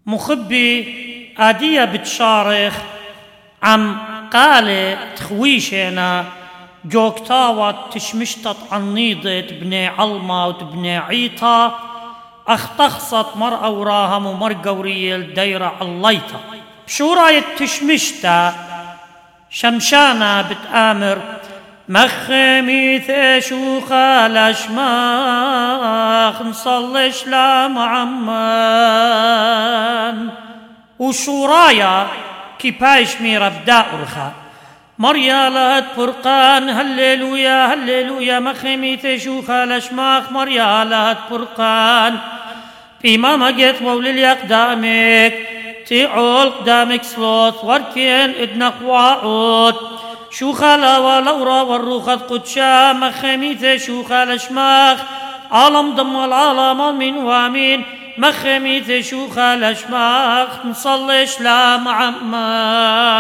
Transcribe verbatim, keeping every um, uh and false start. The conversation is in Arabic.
مخبي آدية بتشارخ عم قالة تخويشنا جوكتاوة تشمشتت عنيضة بني علمة وتبني عيطة اختخصت مرأة وراهم ومرقة وريل دايرة عليطة بشو راية تشمشتا شمشانة بتآمر مخمي ثشوخة لشماخ نصلش لمعمان وشو رايا كي بايش ميرا بدا أرخا مريالات فرقان هللويا هللويا مخمي ثشوخة لشماخ مريالات فرقان في ماما جيت مولي قدامك تعول قدامك صوت وركين ادنق واعود شو خلا ولورا والروخة قدشا مخميثة شو خلا شماخ عالم ضم العالم من وامين مخميثة شو خلا شماخ نصلش لا معمّا